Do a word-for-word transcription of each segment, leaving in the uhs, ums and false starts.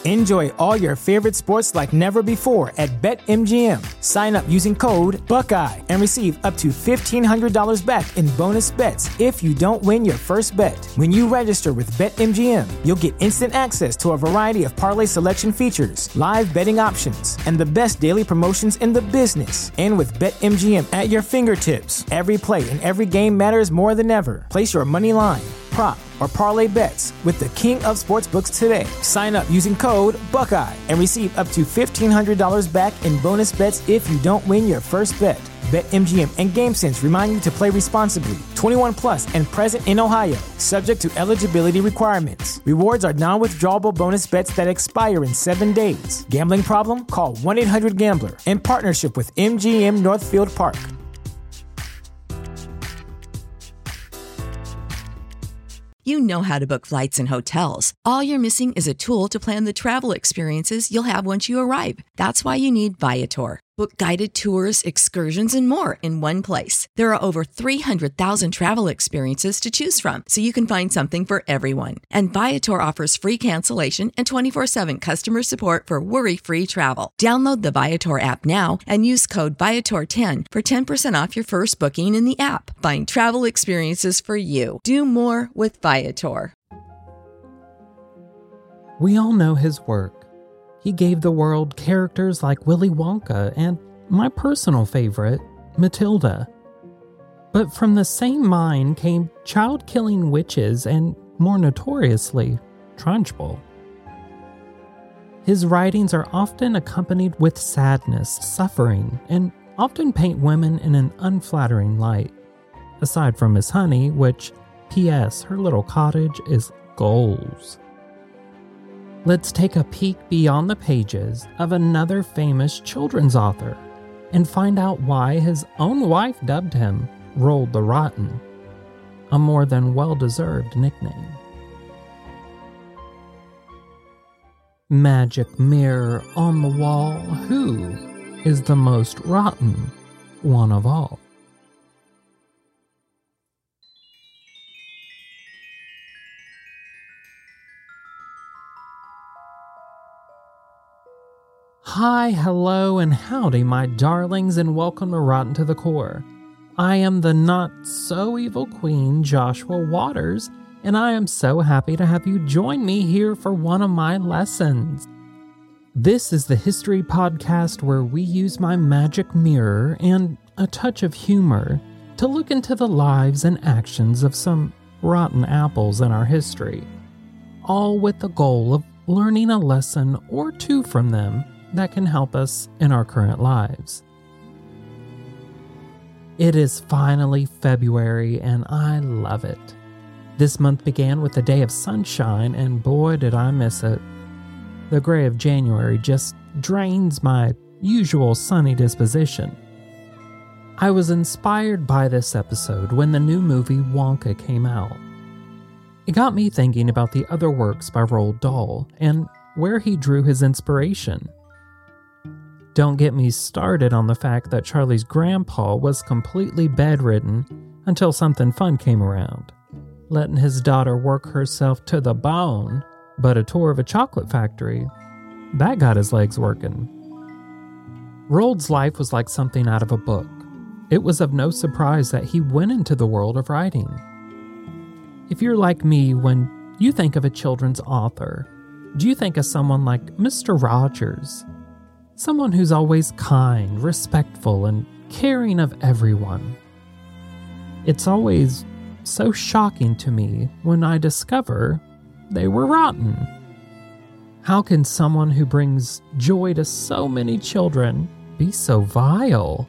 Enjoy all your favorite sports like never before at BetMGM. Sign up using code Buckeye and receive up to fifteen hundred dollars back in bonus bets if you don't win your first bet. When you register with BetMGM, you'll get instant access to a variety of parlay selection features, live betting options, and the best daily promotions in the business. And with BetMGM at your fingertips, every play and every game matters more than ever. Place your money line, prop, or parlay bets with the king of sportsbooks today. Sign up using code Buckeye and receive up to fifteen hundred dollars back in bonus bets if you don't win your first bet. BetMGM and GameSense remind you to play responsibly. twenty-one plus and present in Ohio, subject to eligibility requirements. Rewards are non-withdrawable bonus bets that expire in seven days. Gambling problem? Call one eight hundred gambler in partnership with M G M Northfield Park. You know how to book flights and hotels. All you're missing is a tool to plan the travel experiences you'll have once you arrive. That's why you need Viator. Book guided tours, excursions, and more in one place. There are over three hundred thousand travel experiences to choose from, so you can find something for everyone. And Viator offers free cancellation and twenty-four seven customer support for worry-free travel. Download the Viator app now and use code Viator ten for ten percent off your first booking in the app. Find travel experiences for you. Do more with Viator. We all know his work. He gave the world characters like Willy Wonka and my personal favorite, Matilda. But from the same mind came child-killing witches and, more notoriously, Trunchbull. His writings are often accompanied with sadness, suffering, and often paint women in an unflattering light. Aside from Miss Honey, which, P S, her little cottage is goals. Let's take a peek beyond the pages of another famous children's author and find out why his own wife dubbed him Roald the Rotten, a more than well-deserved nickname. Magic mirror on the wall, who is the most rotten one of all? Hi, hello, and howdy, my darlings, and welcome to Rotten to the Core. I am the not-so-evil queen, Joshua Waters, and I am so happy to have you join me here for one of my lessons. This is the history podcast where we use my magic mirror and a touch of humor to look into the lives and actions of some rotten apples in our history, all with the goal of learning a lesson or two from them that can help us in our current lives. It is finally February, and I love it. This month began with a day of sunshine, and boy did I miss it. The gray of January just drains my usual sunny disposition. I was inspired by this episode when the new movie Wonka came out. It got me thinking about the other works by Roald Dahl and where he drew his inspiration. Don't get me started on the fact that Charlie's grandpa was completely bedridden until something fun came around, letting his daughter work herself to the bone, but a tour of a chocolate factory, that got his legs working. Roald's life was like something out of a book. It was of no surprise that he went into the world of writing. If you're like me, when you think of a children's author, do you think of someone like Mister Rogers? Someone who's always kind, respectful, and caring of everyone. It's always so shocking to me when I discover they were rotten. How can someone who brings joy to so many children be so vile?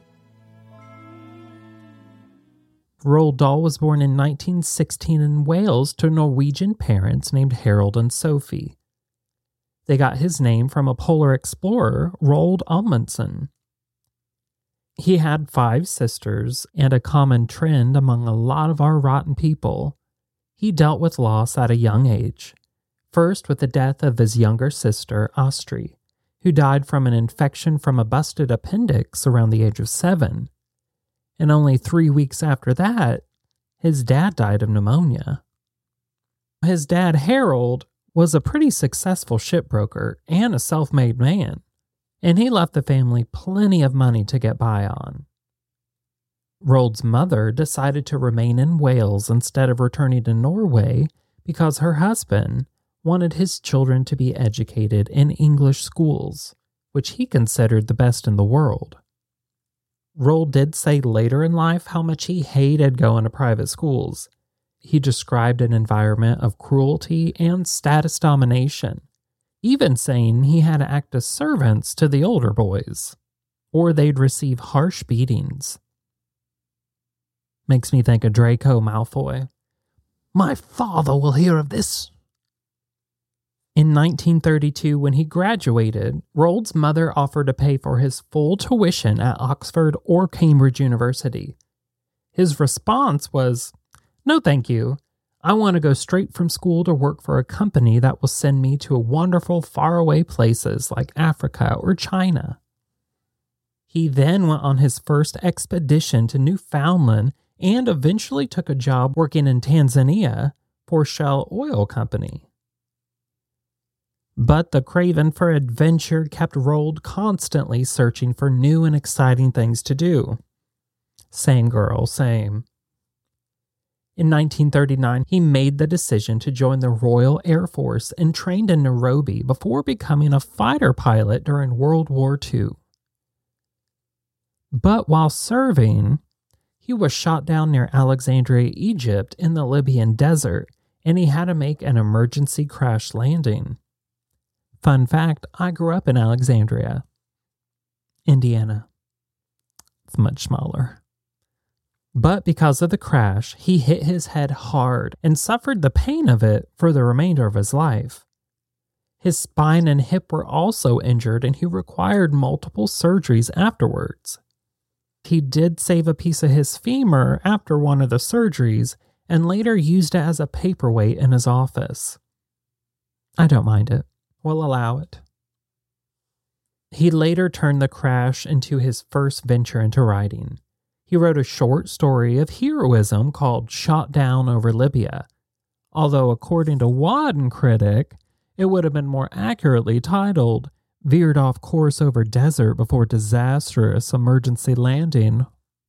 Roald Dahl was born in nineteen sixteen in Wales to Norwegian parents named Harold and Sophie. They got his name from a polar explorer, Roald Amundsen. He had five sisters, and a common trend among a lot of our rotten people. He dealt with loss at a young age, first with the death of his younger sister, Astrid, who died from an infection from a busted appendix around the age of seven. And only three weeks after that, his dad died of pneumonia. His dad, Harold, was a pretty successful shipbroker and a self-made man, and he left the family plenty of money to get by on. Roald's mother decided to remain in Wales instead of returning to Norway because her husband wanted his children to be educated in English schools, which he considered the best in the world. Roald did say later in life how much he hated going to private schools. He described an environment of cruelty and status domination, even saying he had to act as servants to the older boys, or they'd receive harsh beatings. Makes me think of Draco Malfoy. My father will hear of this. In nineteen thirty-two, when he graduated, Roald's mother offered to pay for his full tuition at Oxford or Cambridge University. His response was, "No thank you. I want to go straight from school to work for a company that will send me to wonderful faraway places like Africa or China." He then went on his first expedition to Newfoundland and eventually took a job working in Tanzania for Shell Oil Company. But the craving for adventure kept Roald constantly searching for new and exciting things to do. Same girl, same. In nineteen thirty-nine, he made the decision to join the Royal Air Force and trained in Nairobi before becoming a fighter pilot during World War Two. But while serving, he was shot down near Alexandria, Egypt in the Libyan desert, and he had to make an emergency crash landing. Fun fact, I grew up in Alexandria, Indiana. It's much smaller. But because of the crash, he hit his head hard and suffered the pain of it for the remainder of his life. His spine and hip were also injured, and he required multiple surgeries afterwards. He did save a piece of his femur after one of the surgeries and later used it as a paperweight in his office. I don't mind it. We'll allow it. He later turned the crash into his first venture into writing. He wrote a short story of heroism called Shot Down Over Libya, although according to one critic, it would have been more accurately titled Veered Off Course Over Desert Before Disastrous Emergency Landing.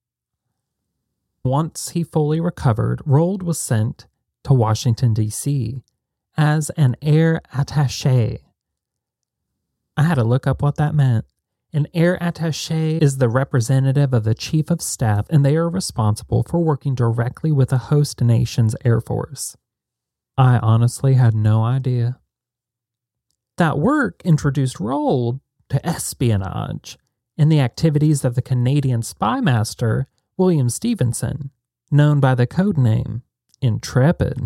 Once he fully recovered, Roald was sent to Washington, D C as an air attaché. I had to look up what that meant. An air attaché is the representative of the chief of staff, and they are responsible for working directly with the host nation's air force. I honestly had no idea. That work introduced Roald to espionage and the activities of the Canadian spy master William Stevenson, known by the codename Intrepid.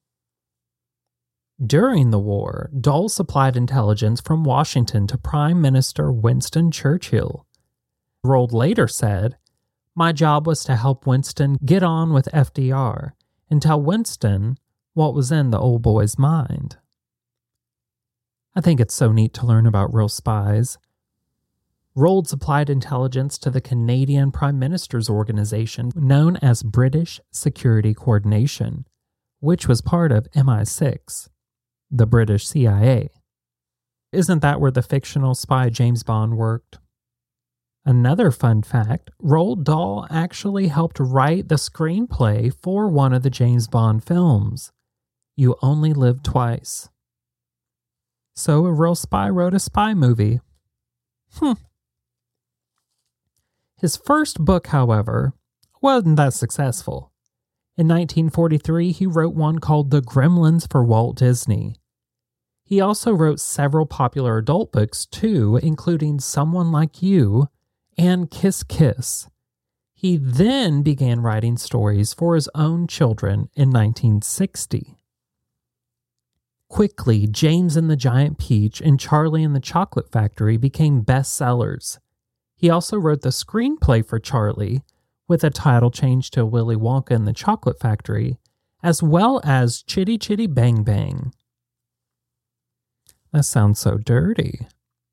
During the war, Dole supplied intelligence from Washington to Prime Minister Winston Churchill. Roald later said, "My job was to help Winston get on with F D R and tell Winston what was in the old boy's mind." I think it's so neat to learn about real spies. Roald supplied intelligence to the Canadian Prime Minister's organization known as British Security Coordination, which was part of M I six. The British C I A. Isn't that where the fictional spy James Bond worked? Another fun fact, Roald Dahl actually helped write the screenplay for one of the James Bond films, You Only Live Twice. So a real spy wrote a spy movie. Hmm. His first book, however, wasn't that successful. In nineteen forty-three, he wrote one called The Gremlins for Walt Disney. He also wrote several popular adult books too, including Someone Like You and Kiss Kiss. He then began writing stories for his own children in nineteen sixty. Quickly, James and the Giant Peach and Charlie and the Chocolate Factory became bestsellers. He also wrote the screenplay for Charlie, with a title change to Willy Wonka and the Chocolate Factory, as well as Chitty Chitty Bang Bang. That sounds so dirty.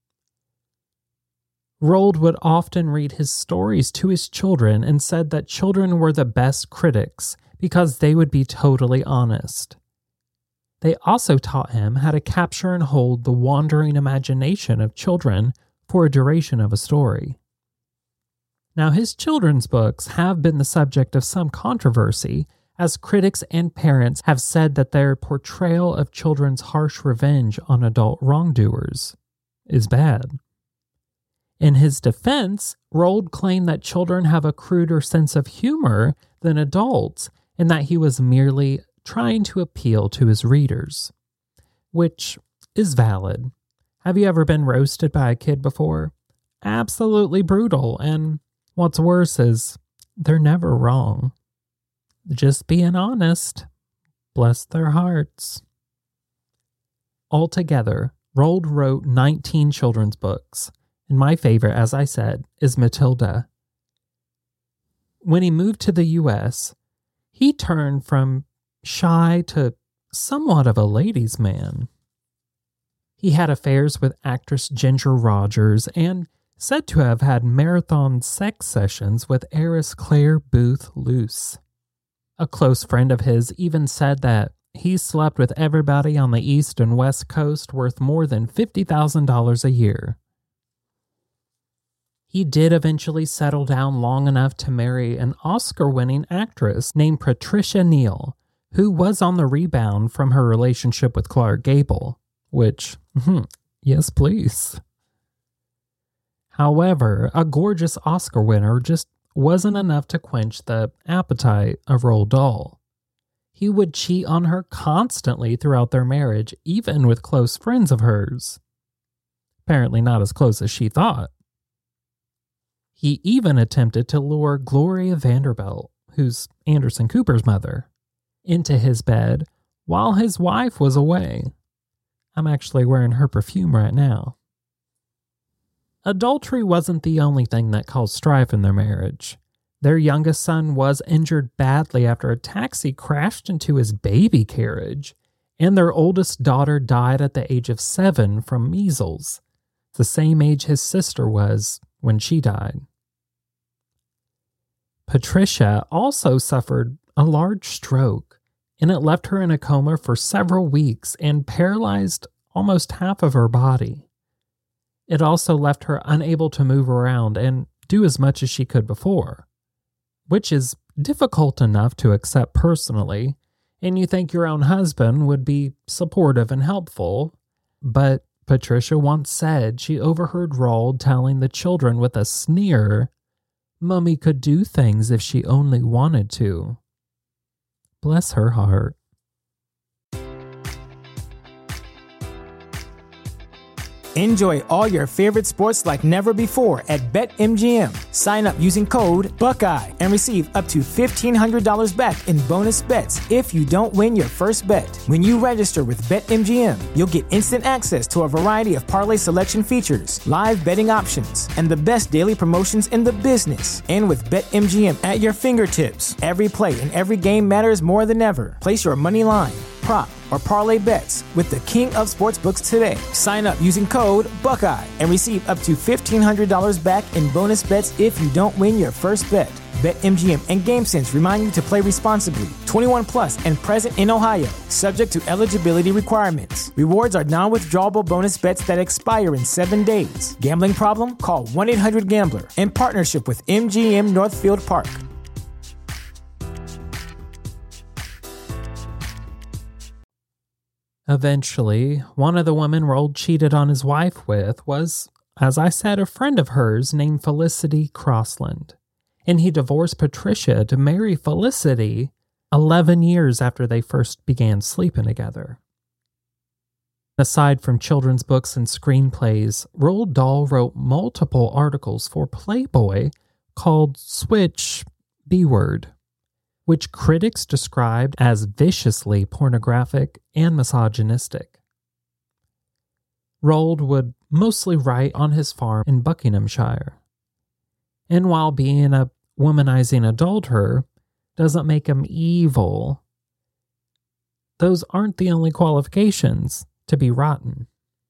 Roald would often read his stories to his children and said that children were the best critics because they would be totally honest. They also taught him how to capture and hold the wandering imagination of children for a duration of a story. Now, his children's books have been the subject of some controversy, as critics and parents have said that their portrayal of children's harsh revenge on adult wrongdoers is bad. In his defense, Roald claimed that children have a cruder sense of humor than adults, and that he was merely trying to appeal to his readers, which is valid. Have you ever been roasted by a kid before? Absolutely brutal, and what's worse is they're never wrong. Just being honest. Bless their hearts. Altogether, Roald wrote nineteen children's books, and my favorite, as I said, is Matilda. When he moved to the U S, he turned from shy to somewhat of a ladies' man. He had affairs with actress Ginger Rogers and said to have had marathon sex sessions with heiress Claire Booth Luce. A close friend of his even said that he slept with everybody on the East and West Coast worth more than fifty thousand dollars a year. He did eventually settle down long enough to marry an Oscar-winning actress named Patricia Neal, who was on the rebound from her relationship with Clark Gable, which, yes please. However, a gorgeous Oscar winner just wasn't enough to quench the appetite of Roald Dahl. He would cheat on her constantly throughout their marriage, even with close friends of hers. Apparently not as close as she thought. He even attempted to lure Gloria Vanderbilt, who's Anderson Cooper's mother, into his bed while his wife was away. I'm actually wearing her perfume right now. Adultery wasn't the only thing that caused strife in their marriage. Their youngest son was injured badly after a taxi crashed into his baby carriage, and their oldest daughter died at the age of seven from measles, the same age his sister was when she died. Patricia also suffered a large stroke, and it left her in a coma for several weeks and paralyzed almost half of her body. It also left her unable to move around and do as much as she could before, which is difficult enough to accept personally, and you think your own husband would be supportive and helpful, but Patricia once said she overheard Roald telling the children with a sneer, "Mummy could do things if she only wanted to." Bless her heart. Enjoy all your favorite sports like never before at BetMGM. Sign up using code Buckeye and receive up to fifteen hundred dollars back in bonus bets if you don't win your first bet. When you register with BetMGM, you'll get instant access to a variety of parlay selection features, live betting options, and the best daily promotions in the business. And with BetMGM at your fingertips, every play and every game matters more than ever. Place your money line, prop, or parlay bets with the king of sportsbooks today. Sign up using code Buckeye and receive up to fifteen hundred dollars back in bonus bets if you don't win your first bet. BetMGM and GameSense remind you to play responsibly. twenty-one plus and present in Ohio, subject to eligibility requirements. Rewards are non-withdrawable bonus bets that expire in seven days. Gambling problem? Call one eight hundred gambler. In partnership with M G M Northfield Park. Eventually, one of the women Roald cheated on his wife with was, as I said, a friend of hers named Felicity Crossland, and he divorced Patricia to marry Felicity eleven years after they first began sleeping together. Aside from children's books and screenplays, Roald Dahl wrote multiple articles for Playboy called Switch B-Word, which critics described as viciously pornographic and misogynistic. Roald would mostly write on his farm in Buckinghamshire. And while being a womanizing adulterer doesn't make him evil, those aren't the only qualifications to be rotten.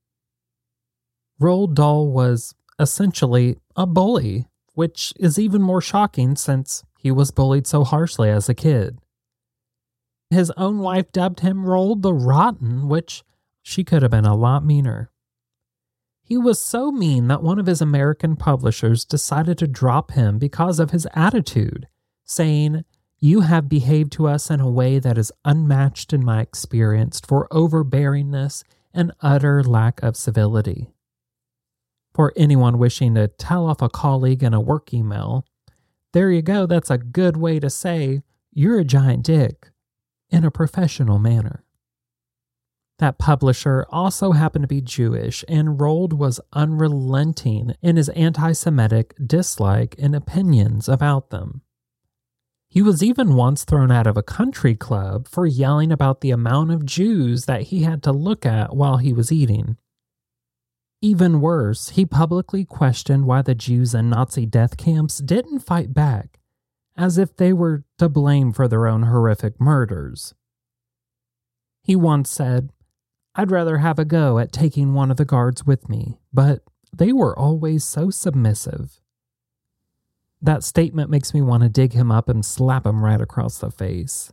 Roald Dahl was essentially a bully, which is even more shocking since he was bullied so harshly as a kid. His own wife dubbed him Roald the Rotten, which she could have been a lot meaner. He was so mean that one of his American publishers decided to drop him because of his attitude, saying, "You have behaved to us in a way that is unmatched in my experience for overbearingness and utter lack of civility." For anyone wishing to tell off a colleague in a work email, there you go, that's a good way to say, "You're a giant dick," in a professional manner. That publisher also happened to be Jewish, and Roald was unrelenting in his anti-Semitic dislike and opinions about them. He was even once thrown out of a country club for yelling about the amount of Jews that he had to look at while he was eating. Even worse, he publicly questioned why the Jews in Nazi death camps didn't fight back, as if they were to blame for their own horrific murders. He once said, "I'd rather have a go at taking one of the guards with me, but they were always so submissive." That statement makes me want to dig him up and slap him right across the face.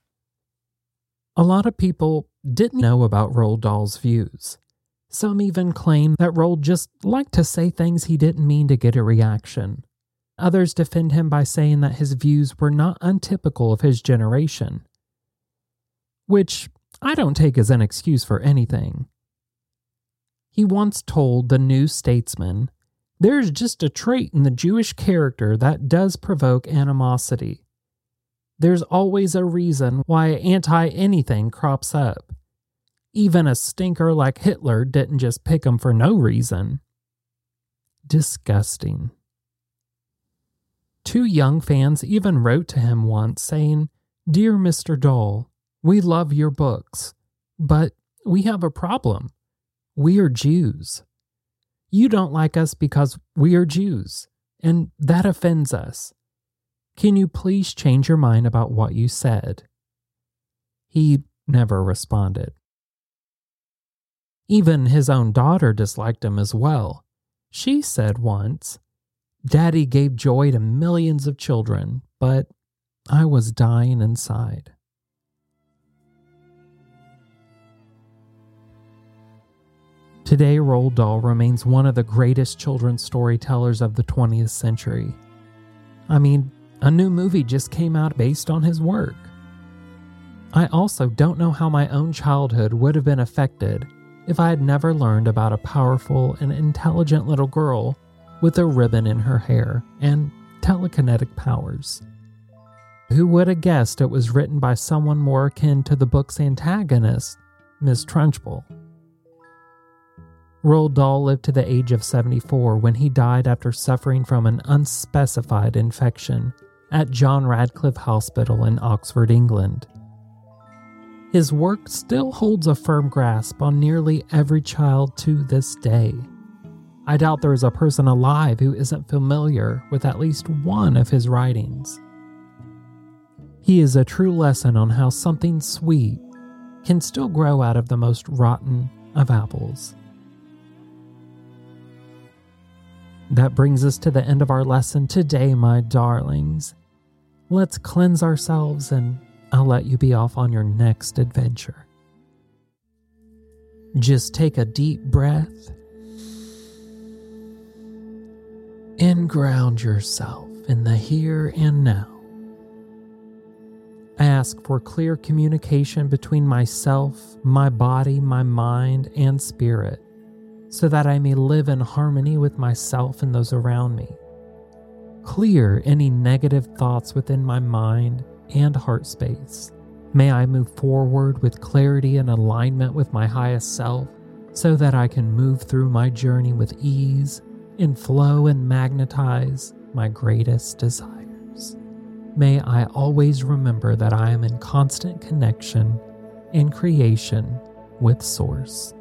A lot of people didn't know about Roald Dahl's views. Some even claim that Roald just liked to say things he didn't mean to get a reaction. Others defend him by saying that his views were not untypical of his generation, which I don't take as an excuse for anything. He once told the New Statesman, "There's just a trait in the Jewish character that does provoke animosity. There's always a reason why anti-anything crops up. Even a stinker like Hitler didn't just pick him for no reason." Disgusting. Two young fans even wrote to him once saying, "Dear Mister Dahl, we love your books, but we have a problem. We are Jews. You don't like us because we are Jews, and that offends us. Can you please change your mind about what you said?" He never responded. Even his own daughter disliked him as well. She said once, "Daddy gave joy to millions of children, but I was dying inside." Today, Roald Dahl remains one of the greatest children's storytellers of the twentieth century. I mean, a new movie just came out based on his work. I also don't know how my own childhood would have been affected if I had never learned about a powerful and intelligent little girl with a ribbon in her hair and telekinetic powers. Who would have guessed it was written by someone more akin to the book's antagonist, Miss Trunchbull? Roald Dahl lived to the age of seventy-four when he died after suffering from an unspecified infection at John Radcliffe Hospital in Oxford, England. His work still holds a firm grasp on nearly every child to this day. I doubt there is a person alive who isn't familiar with at least one of his writings. He is a true lesson on how something sweet can still grow out of the most rotten of apples. That brings us to the end of our lesson today, my darlings. Let's cleanse ourselves and I'll let you be off on your next adventure. Just take a deep breath and ground yourself in the here and now. I ask for clear communication between myself, my body, my mind, and spirit, so that I may live in harmony with myself and those around me. Clear any negative thoughts within my mind and heart space. May I move forward with clarity and alignment with my highest self, so that I can move through my journey with ease and flow and magnetize my greatest desires. May I always remember that I am in constant connection and creation with Source.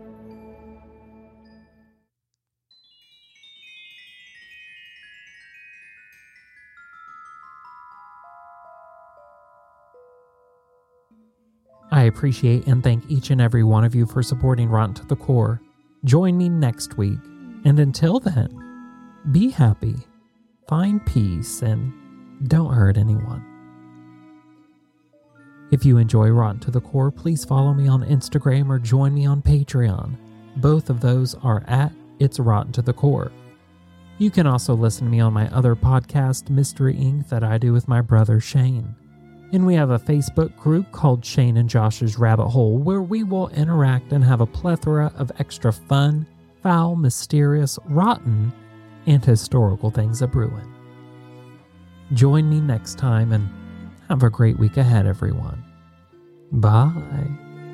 I appreciate and thank each and every one of you for supporting Rotten to the Core. Join me next week, and until then, be happy, find peace, and don't hurt anyone. If you enjoy Rotten to the Core, please follow me on Instagram or join me on Patreon. Both of those are at It's Rotten to the Core. You can also listen to me on my other podcast, Mystery Incorporated, that I do with my brother Shane. And we have a Facebook group called Shane and Josh's Rabbit Hole, where we will interact and have a plethora of extra fun, foul, mysterious, rotten, and historical things a-brewing. Join me next time and have a great week ahead, everyone. Bye.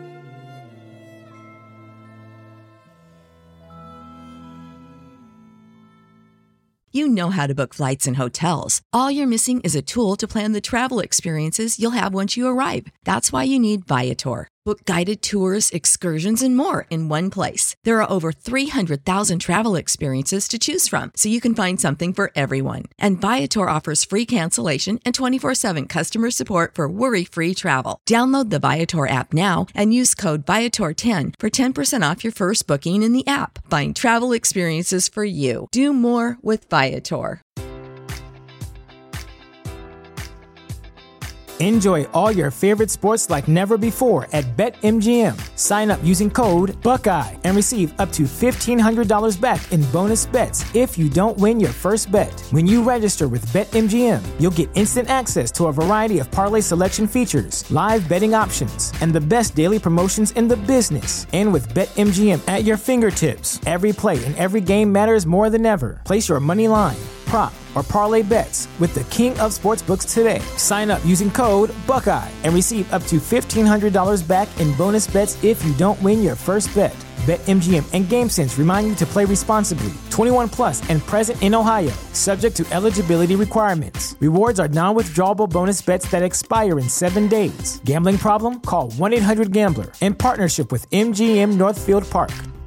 You know how to book flights and hotels. All you're missing is a tool to plan the travel experiences you'll have once you arrive. That's why you need Viator. Book guided tours, excursions, and more in one place. There are over three hundred thousand travel experiences to choose from, so you can find something for everyone. And Viator offers free cancellation and twenty-four seven customer support for worry-free travel. Download the Viator app now and use code Viator ten for ten percent off your first booking in the app. Find travel experiences for you. Do more with Viator. Enjoy all your favorite sports like never before at BetMGM. Sign up using code Buckeye and receive up to fifteen hundred dollars back in bonus bets if you don't win your first bet. When you register with BetMGM, you'll get instant access to a variety of parlay selection features, live betting options, and the best daily promotions in the business. And with BetMGM at your fingertips, every play and every game matters more than ever. Place your money line, prop, or parlay bets with the king of sportsbooks today. Sign up using code Buckeye and receive up to fifteen hundred dollars back in bonus bets if you don't win your first bet. BetMGM and GameSense remind you to play responsibly. twenty-one plus and present in Ohio, subject to eligibility requirements. Rewards are non-withdrawable bonus bets that expire in seven days. Gambling problem? Call one eight hundred gambler in partnership with M G M Northfield Park.